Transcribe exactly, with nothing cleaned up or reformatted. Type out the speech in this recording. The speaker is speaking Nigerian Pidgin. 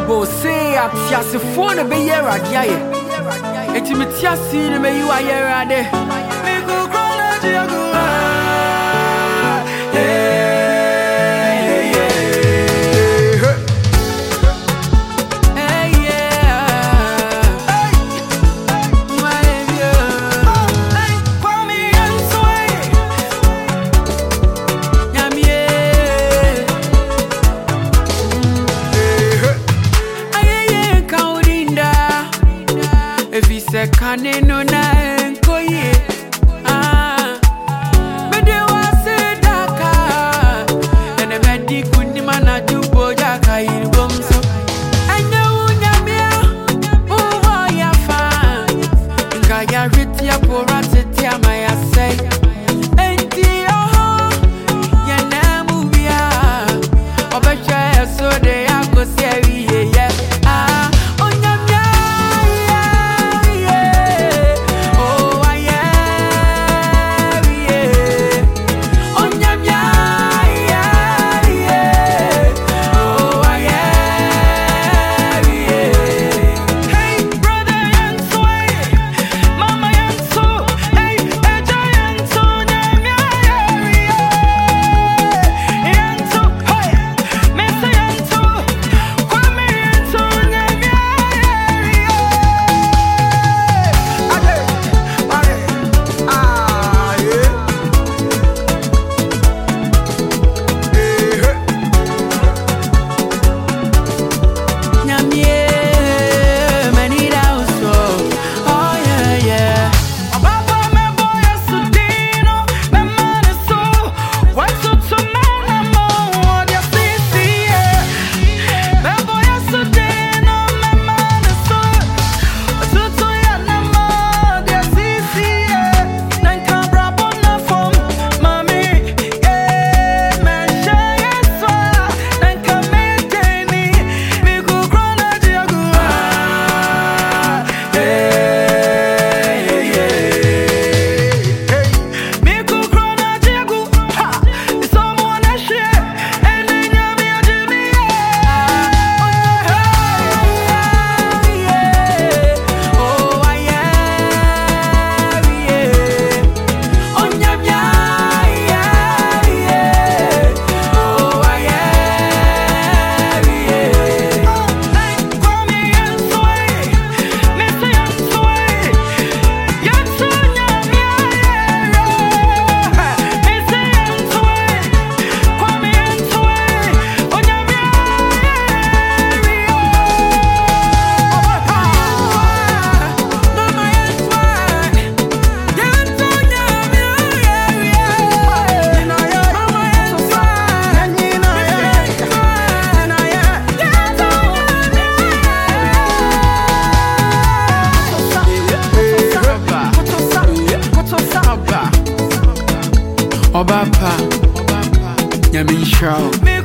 Bible say at Tiasi phone a beyer at Yaye. Etimitia in a may you are here at it. Kane no na enkoye ah me de wase daka ene medi kunima na jubo jaka iribomso anya unyamia uho ya fa nga ya ritia porate tia maya say enti oho ya na mubia obecha so de akosi awiye ye ah Obapa, Obapa, Yamin Show.